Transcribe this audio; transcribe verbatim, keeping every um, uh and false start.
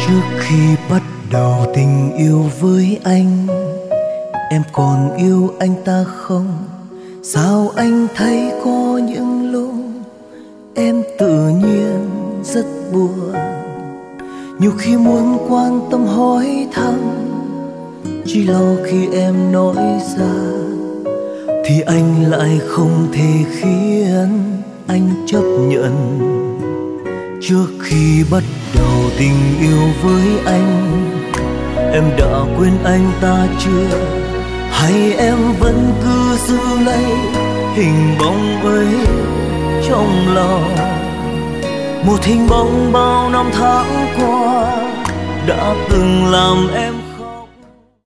Trước khi bắt đầu tình yêu với anh, em còn yêu anh ta không? Sao anh thấy có những lúc em tự nhiên rất buồn? Nhiều khi muốn quan tâm hỏi thăm, chỉ lo khi em nói ra thì anh lại không thể khiến anh chấp nhận. Trước khi bắt đầu tình yêu với anh, em đã quên anh ta chưa? Hay em vẫn cứ giữ lấy hình bóng ấy trong lòng? Một hình bóng bao năm tháng qua đã từng làm em